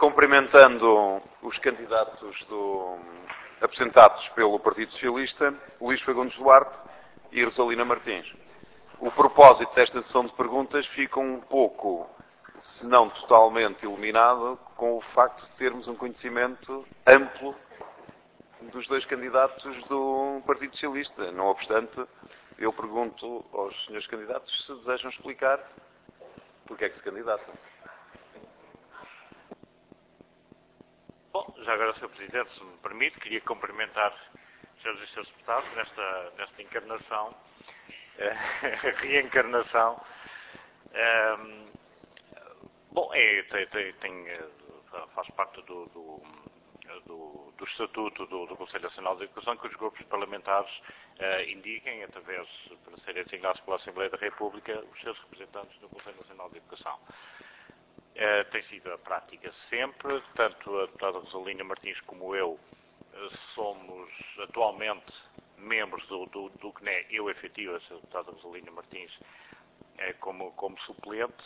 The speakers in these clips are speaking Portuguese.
Cumprimentando os candidatos apresentados pelo Partido Socialista, Luís Fagundes Duarte e Rosalina Martins. O propósito desta sessão de perguntas fica um pouco, se não totalmente iluminado, com o facto de termos um conhecimento amplo dos dois candidatos do Partido Socialista. Não obstante, eu pergunto aos senhores candidatos se desejam explicar porque é que se candidatam. Bom, já agora, Sr. Presidente, se me permite, queria cumprimentar os senhores e senhores deputados nesta encarnação, reencarnação. Bom, faz parte do Estatuto do Conselho Nacional de Educação que os grupos parlamentares indiquem, através, para serem designados pela Assembleia da República, os seus representantes no Conselho Nacional de Educação. Tem sido a prática sempre, tanto a deputada Rosalina Martins como eu somos atualmente membros do CNE, eu efetivo, a deputada Rosalina Martins como suplente,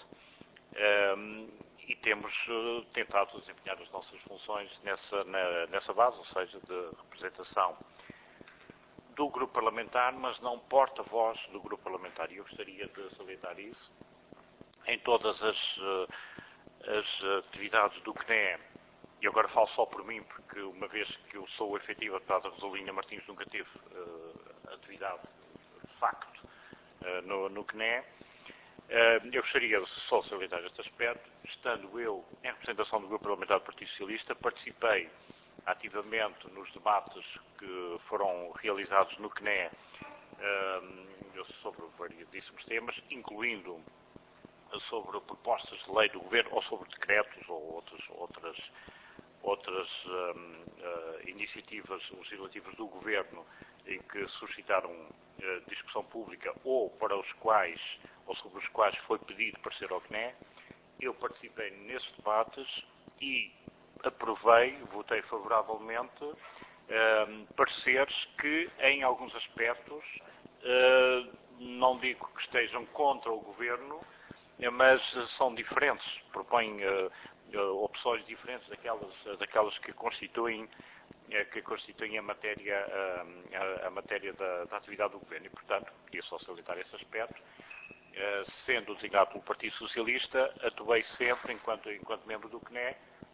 e temos tentado desempenhar as nossas funções nessa base, ou seja, de representação do grupo parlamentar, mas não porta-voz do grupo parlamentar. E eu gostaria de salientar isso em todas as atividades do CNE. E agora falo só por mim, porque uma vez que eu sou efetivo, a deputada Rosalina Martins nunca teve atividade de facto no CNE. Eu gostaria só de salientar este aspecto. Estando eu em representação do Grupo Parlamentar do Partido Socialista, participei ativamente nos debates que foram realizados no CNE sobre variedíssimos temas, incluindo sobre propostas de lei do Governo ou sobre decretos ou outras iniciativas legislativas do Governo e que suscitaram discussão pública ou sobre os quais foi pedido parecer ao CNE. Eu participei nesses debates e votei favoravelmente pareceres que, em alguns aspectos, não digo que estejam contra o Governo, mas são diferentes, propõem opções diferentes daquelas que constituem a matéria da atividade do Governo. E, portanto, queria só salientar esse aspecto. Sendo designado pelo Partido Socialista, atuei sempre, enquanto membro do CNE,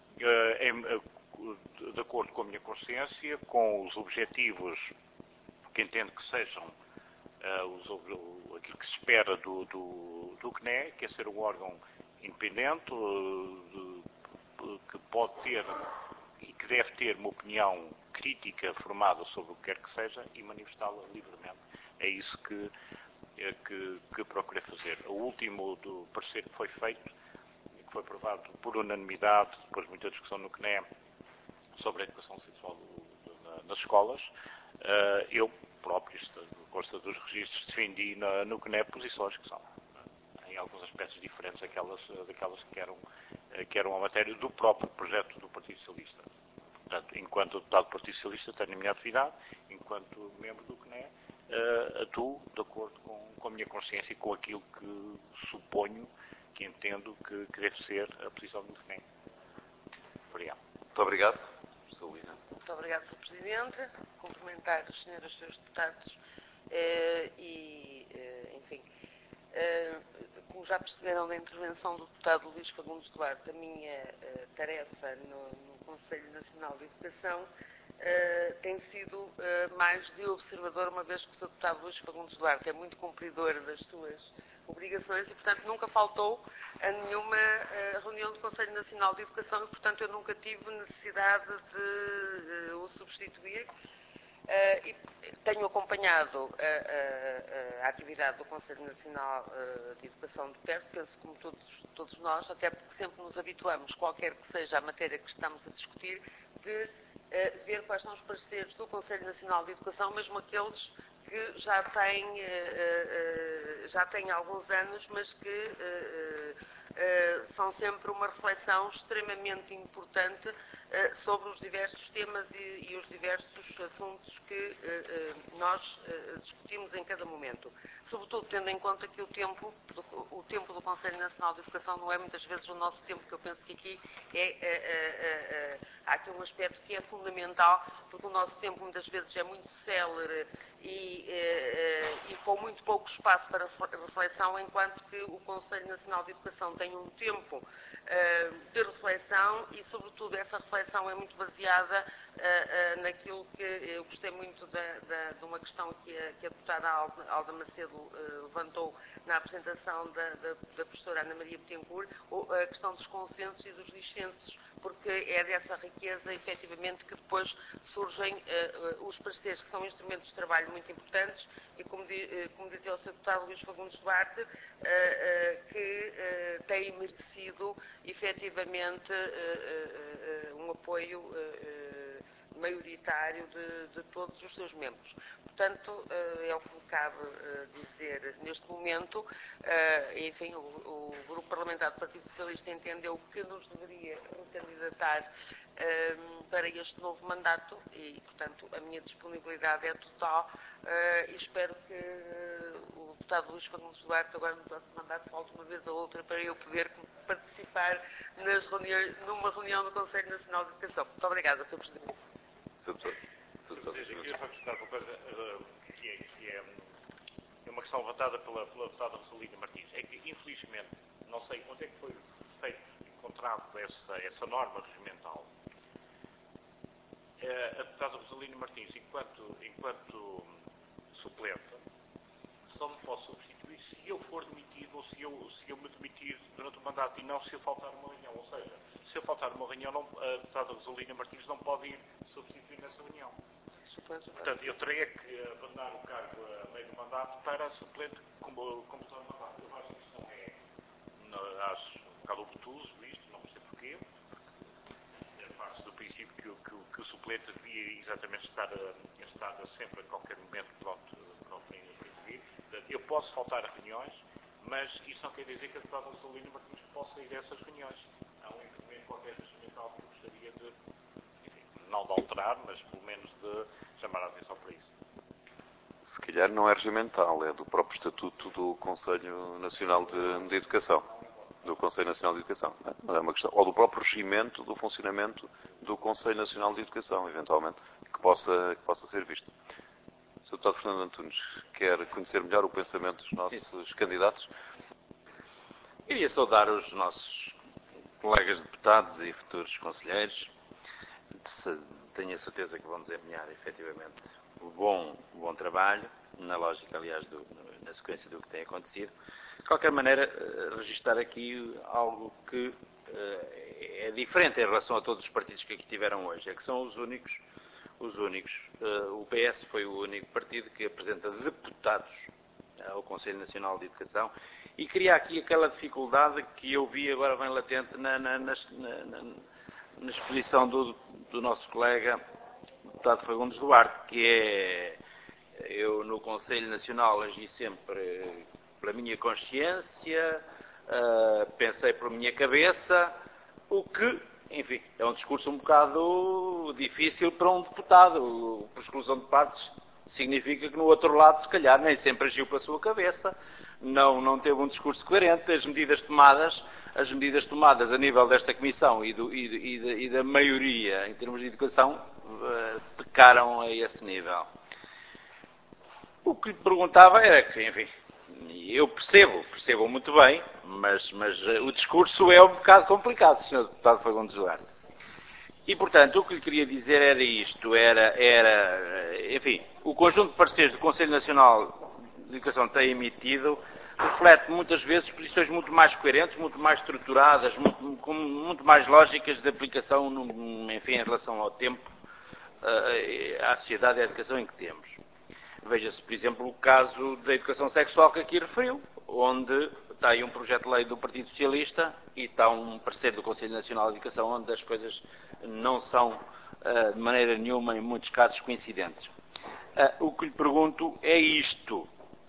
de acordo com a minha consciência, com os objetivos que entendo que sejam aquilo que se espera do CNE, que é ser um órgão independente, que pode ter e que deve ter uma opinião crítica formada sobre o que quer que seja e manifestá-la livremente. É isso que procurei fazer. O último do parecer que foi feito, que foi aprovado por unanimidade, depois de muita discussão no CNE, sobre a educação sexual nas escolas, eu próprio, consta dos registros, defendi no CNE posições que são, em alguns aspectos diferentes daquelas que eram a matéria do próprio projeto do Partido Socialista. Portanto, enquanto deputado do Partido Socialista, tenho a minha atividade, enquanto membro do CNE, atuo de acordo com a minha consciência e com aquilo que suponho, que entendo que deve ser a posição do CNE. Obrigado. Muito obrigado. Rosalina. Muito obrigado, Sr. Presidente. Cumprimentar os senhores e os seus deputados enfim, como já perceberam da intervenção do deputado Luís Fagundes Duarte, a minha tarefa no Conselho Nacional de Educação tem sido mais de observador, uma vez que o Sr. deputado Luís Fagundes Duarte é muito cumpridor das suas obrigações e, portanto, nunca faltou a nenhuma reunião do Conselho Nacional de Educação e, portanto, eu nunca tive necessidade de o substituir. E tenho acompanhado a atividade do Conselho Nacional de Educação de perto, penso como todos nós, até porque sempre nos habituamos, qualquer que seja a matéria que estamos a discutir, de ver quais são os pareceres do Conselho Nacional de Educação, mesmo aqueles que já têm alguns anos, mas que são sempre uma reflexão extremamente importante sobre os diversos temas e os diversos assuntos que nós discutimos em cada momento. sobretudo tendo em conta que o tempo do Conselho Nacional de Educação não é muitas vezes o nosso tempo, que eu penso que aqui há aqui um aspecto que é fundamental, porque o nosso tempo muitas vezes é muito célere e com muito pouco espaço para reflexão, enquanto que o Conselho Nacional de Educação tem um tempo de reflexão e, sobretudo, essa reflexão é muito baseada naquilo que eu gostei muito de uma questão que a deputada Alda Macedo levantou na apresentação da professora Ana Maria Betancourt, a questão dos consensos e dos dissensos, porque é dessa riqueza, efetivamente, que depois surgem os pareceres, que são instrumentos de trabalho muito importantes, e como dizia o Sr. Deputado Luís Fagundes Duarte, que têm merecido, efetivamente, um apoio maioritário de todos os seus membros. Portanto, é o que me cabe dizer neste momento. Enfim, o Grupo Parlamentar do Partido Socialista entendeu que nos deveria recandidatar para este novo mandato e, portanto, a minha disponibilidade é total e espero que o deputado Luís Fagundes Duarte, agora no próximo mandato, volte uma vez ou outra para eu poder participar numa reunião do Conselho Nacional de Educação. Muito obrigada, Sr. Presidente. Eu queria acrescentar uma coisa que é uma questão levantada pela deputada Rosalina Martins. É que, infelizmente, não sei onde é que foi encontrado essa norma regimental. A deputada Rosalina Martins, enquanto suplente, só me posso substituir se eu for demitido ou se eu me demitir durante o mandato e não se eu faltar uma reunião. Ou seja, se eu faltar uma reunião, a deputada Rosalina Martins não pode ir substituir nessa reunião. Portanto, eu teria que abandonar o cargo a meio do mandato para suplente como está no mandato. Eu acho que isso acho um bocado obtuso isto, não sei porquê. Parte do princípio que o suplente devia exatamente estar sempre a qualquer momento pronto para intervir. Eu posso faltar a reuniões, mas isso não quer dizer que a deputada Rosalina Martins possa ir a essas reuniões. Há um impedimento qualquer regimental que eu gostaria de, enfim, não de alterar, mas pelo menos de chamar a atenção para isso. Se calhar não é regimental, é do próprio Estatuto do Conselho Nacional de Educação. Do Conselho Nacional de Educação. Não é uma questão. Ou do próprio regimento do funcionamento do Conselho Nacional de Educação, eventualmente, que possa ser visto. Sr. Deputado Fernando Antunes, quer conhecer melhor o pensamento dos nossos candidatos? Queria saudar os nossos colegas deputados e futuros conselheiros. Tenho a certeza que vão desempenhar, efetivamente, um bom trabalho, na lógica, aliás, na sequência do que tem acontecido. De qualquer maneira, registrar aqui algo que é diferente em relação a todos os partidos que aqui tiveram hoje, é que são os únicos. O PS foi o único partido que apresenta deputados ao Conselho Nacional de Educação e cria aqui aquela dificuldade que eu vi agora bem latente na exposição do nosso colega, o deputado Fagundes Duarte, que é: eu no Conselho Nacional agi sempre pela minha consciência, pensei pela minha cabeça, o que, enfim, é um discurso um bocado difícil para um deputado. Por exclusão de partes, significa que no outro lado, se calhar, nem sempre agiu pela sua cabeça, não teve um discurso coerente. As medidas tomadas a nível desta Comissão e da maioria em termos de educação pecaram a esse nível. O que lhe perguntava era que, enfim, eu percebo muito bem, mas o discurso é um bocado complicado, Sr. Deputado Fagundes Duarte. E, portanto, o que lhe queria dizer era isto, enfim, o conjunto de pareceres do Conselho Nacional de Educação tem emitido reflete muitas vezes posições muito mais coerentes, muito mais estruturadas, com muito mais lógicas de aplicação, enfim, em relação ao tempo, à sociedade e à educação em que temos. Veja-se, por exemplo, o caso da educação sexual que aqui referiu, onde está aí um projeto de lei do Partido Socialista e está um parecer do Conselho Nacional de Educação onde as coisas não são, de maneira nenhuma, em muitos casos, coincidentes. O que lhe pergunto é isto.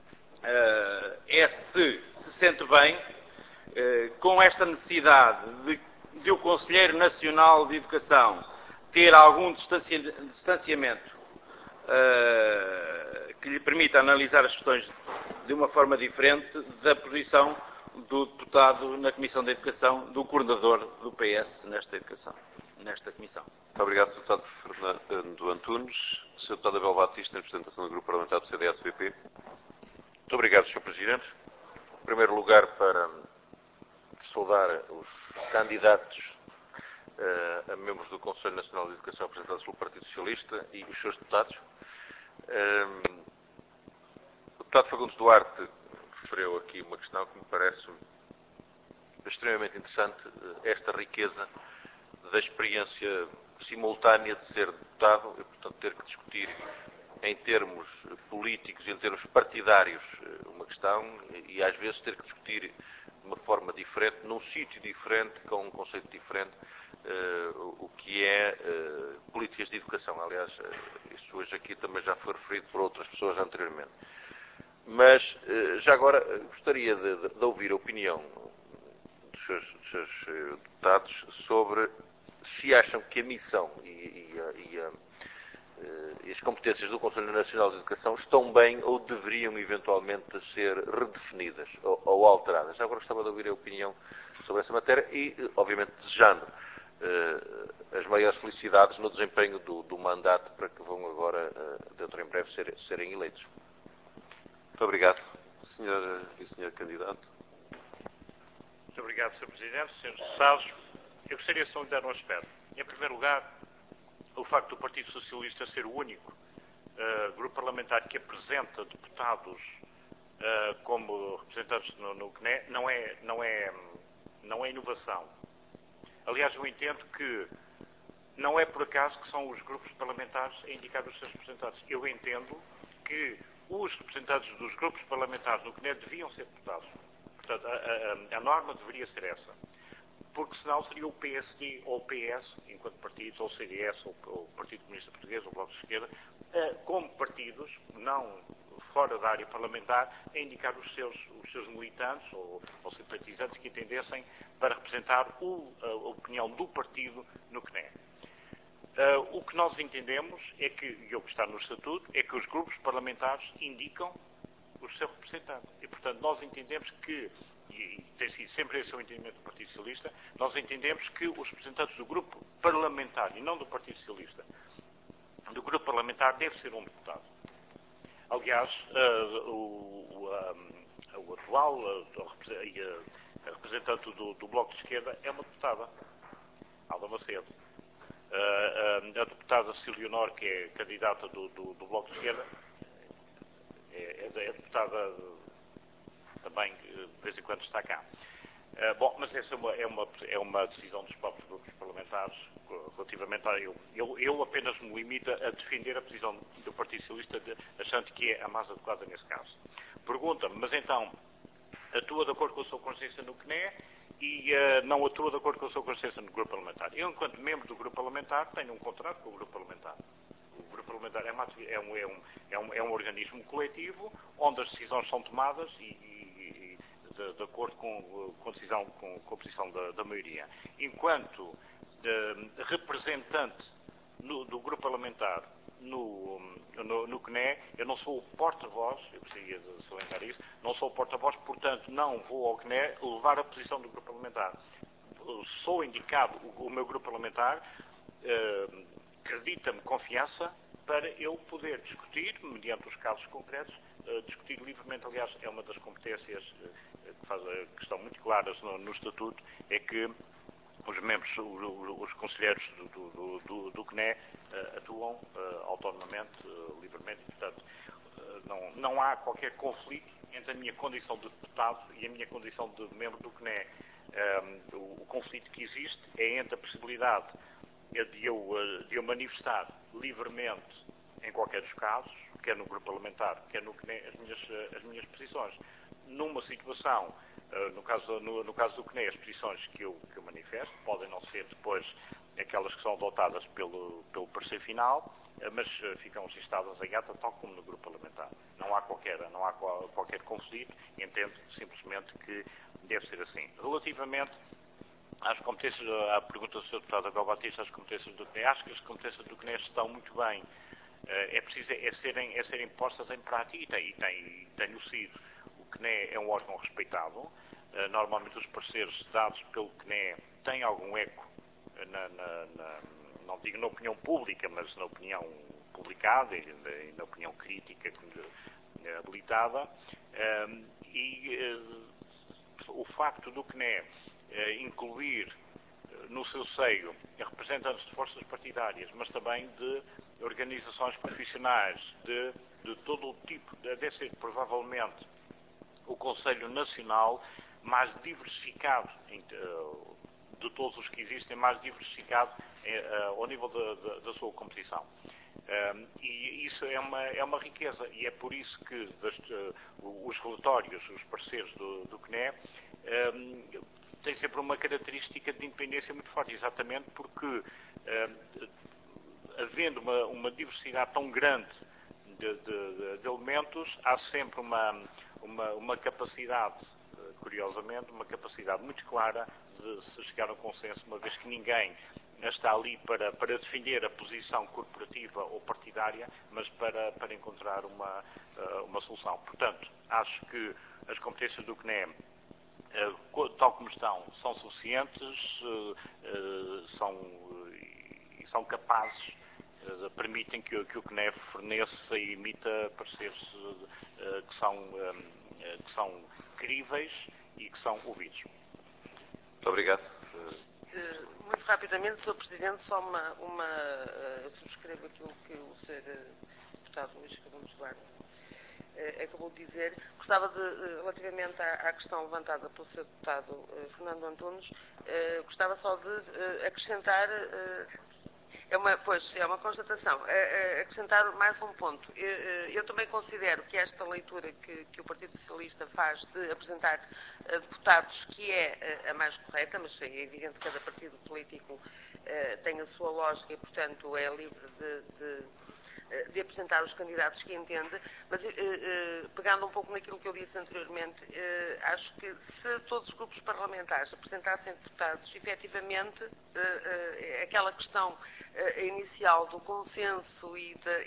Se sente bem com esta necessidade de o Conselheiro Nacional de Educação ter algum distanciamento que lhe permita analisar as questões de uma forma diferente da posição do deputado na Comissão da Educação, do coordenador do PS nesta Comissão. Muito obrigado, Sr. Deputado Fernando Antunes. Sr. Deputado Abel Batista, em representação do Grupo Parlamentar do CDS-PP. Muito obrigado, Sr. Presidente. Em primeiro lugar, para saudar os candidatos a membros do Conselho Nacional de Educação representados pelo Partido Socialista e os seus deputados. O deputado Fagundes Duarte referiu aqui uma questão que me parece extremamente interessante, esta riqueza da experiência simultânea de ser deputado e, portanto, ter que discutir em termos políticos e em termos partidários uma questão e às vezes ter que discutir de uma forma diferente, num sítio diferente, com um conceito diferente, o que é políticas de educação. Aliás, isso hoje aqui também já foi referido por outras pessoas anteriormente. Mas, já agora, gostaria de ouvir a opinião dos seus deputados sobre se acham que a missão e as competências do Conselho Nacional de Educação estão bem ou deveriam eventualmente ser redefinidas ou alteradas. Já agora gostava de ouvir a opinião sobre essa matéria e, obviamente, desejando as maiores felicidades no desempenho do mandato para que vão agora, dentro em breve, serem eleitos. Muito obrigado. Senhor e Sr. Candidato. Muito obrigado, Sr. Presidente. Srs. Deputados, eu gostaria só de dar um aspecto. Em primeiro lugar, o facto do Partido Socialista ser o único grupo parlamentar que apresenta deputados como representantes no CNE não é inovação. Aliás, eu entendo que não é por acaso que são os grupos parlamentares a indicar os seus representantes. Eu entendo que os representantes dos grupos parlamentares no CNE deviam ser deputados. Portanto, a norma deveria ser essa. Porque senão seria o PSD ou o PS, enquanto partidos, ou o CDS, ou o Partido Comunista Português, ou o Bloco de Esquerda, como partidos, não fora da área parlamentar, a indicar os seus militantes ou simpatizantes que entendessem para representar a opinião do partido no CNE. O que nós entendemos é que, e o que está no Estatuto, é que os grupos parlamentares indicam o seu representante. E, portanto, nós entendemos que, e tem sido sempre esse o entendimento do Partido Socialista, nós entendemos que os representantes do grupo parlamentar, e não do Partido Socialista, do grupo parlamentar deve ser um deputado. Aliás, o atual a representante do Bloco de Esquerda é uma deputada, Alda Macedo. A deputada Cecília Honor, que é candidata do Bloco de Esquerda, é deputada também, de vez em quando está cá. Bom, mas essa é uma decisão dos próprios grupos parlamentares relativamente a eu apenas me limito a defender a posição do Partido Socialista, achando que é a mais adequada nesse caso. Pergunta-me, mas então, atua de acordo com a sua consciência no CNE e não atua de acordo com a sua consciência no grupo parlamentar. Eu, enquanto membro do grupo parlamentar, tenho um contrato com o grupo parlamentar. O grupo parlamentar é um organismo coletivo onde as decisões são tomadas de acordo com a posição da maioria. Enquanto representante do grupo parlamentar no CNE, eu não sou o porta-voz, eu gostaria de salientar isso, não sou o porta-voz, portanto não vou ao CNE levar a posição do grupo parlamentar. Sou indicado, o meu grupo parlamentar acredita-me confiança para eu poder discutir, mediante os casos concretos, discutir livremente. Aliás, é uma das competências que estão muito claras no Estatuto, é que os membros, os conselheiros do CNE atuam autonomamente, livremente, e, portanto, não há qualquer conflito entre a minha condição de deputado e a minha condição de membro do CNE. O conflito que existe é entre a possibilidade de eu manifestar livremente, em qualquer dos casos, quer no grupo parlamentar, quer no CNE, as minhas posições. Numa situação, no caso do CNE, as posições que eu manifesto podem não ser depois aquelas que são adotadas pelo parecer final, mas ficam registadas em ata, tal como no grupo parlamentar. Não há qualquer conflito, entendo simplesmente que deve ser assim. Relativamente às competências, à pergunta do Sr. Deputado Abel Batista, às competências do CNE, acho que as competências do CNE estão muito bem. É preciso serem postas em prática e tenho sido. CNE é um órgão respeitado. Normalmente os pareceres dados pelo CNE têm algum eco, não digo na opinião pública, mas na opinião publicada e na opinião crítica habilitada. O facto do CNE incluir no seu seio representantes de forças partidárias, mas também de organizações profissionais, de todo o tipo, deve ser provavelmente o Conselho Nacional mais diversificado de todos os que existem, mais diversificado ao nível da sua competição. E isso é uma riqueza, e é por isso que os relatórios, os pareceres do CNE têm sempre uma característica de independência muito forte, exatamente porque, havendo uma diversidade tão grande de elementos, há sempre uma capacidade, curiosamente, uma capacidade muito clara de se chegar a um consenso, uma vez que ninguém está ali para defender a posição corporativa ou partidária, mas para encontrar uma solução. Portanto, acho que as competências do CNE, tal como estão, são suficientes, são capazes, permitem que o CNE forneça e emita pareceres que são críveis e que são ouvidos. Muito obrigado. Muito rapidamente, Sr. Presidente, só subscrevo aquilo que o Sr. Deputado Luís Fagundes Duarte acabou de dizer. Gostava relativamente à questão levantada pelo Sr. Deputado Fernando Antunes, gostava só de acrescentar, é uma constatação, acrescentar mais um ponto. Eu também considero que esta leitura que o Partido Socialista faz de apresentar deputados, que é a mais correta, mas é evidente que cada partido político tem a sua lógica e, portanto, é livre de apresentar os candidatos que entende, mas pegando um pouco naquilo que eu disse anteriormente, acho que se todos os grupos parlamentares apresentassem deputados, efetivamente, aquela questão inicial do consenso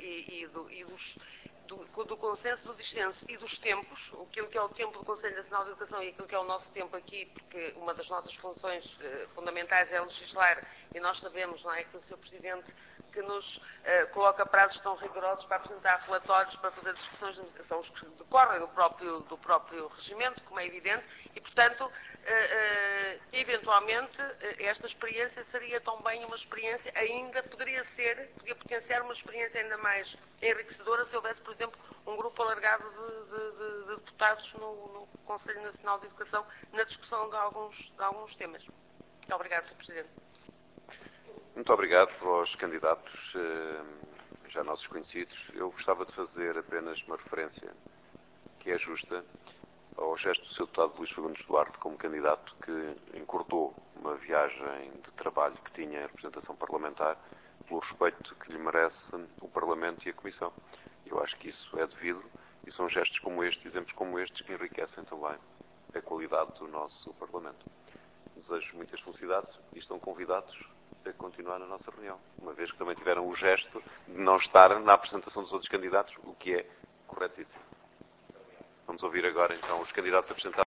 do consenso, do dissenso e dos tempos, aquilo que é o tempo do Conselho Nacional de Educação e aquilo que é o nosso tempo aqui, porque uma das nossas funções fundamentais é legislar, e nós sabemos, não é, que o Sr. Presidente que nos coloca prazos tão rigorosos para apresentar relatórios, para fazer discussões, são os que decorrem do próprio regimento, como é evidente, e, portanto, eventualmente, esta experiência seria também uma experiência poderia potenciar uma experiência ainda mais enriquecedora se houvesse, por exemplo, um grupo alargado de deputados no Conselho Nacional de Educação na discussão de alguns temas. Muito obrigado, Sr. Presidente. Muito obrigado aos candidatos, já nossos conhecidos. Eu gostava de fazer apenas uma referência, que é justa, ao gesto do Sr. Deputado Luís Fagundes Duarte como candidato que encurtou uma viagem de trabalho que tinha em representação parlamentar, pelo respeito que lhe merece o Parlamento e a Comissão. Eu acho que isso é devido e são gestos como estes, exemplos como estes, que enriquecem também a qualidade do nosso Parlamento. Desejo muitas felicidades e estão convidados a continuar na nossa reunião, uma vez que também tiveram o gesto de não estar na apresentação dos outros candidatos, o que é corretíssimo. Vamos ouvir agora então os candidatos apresentados.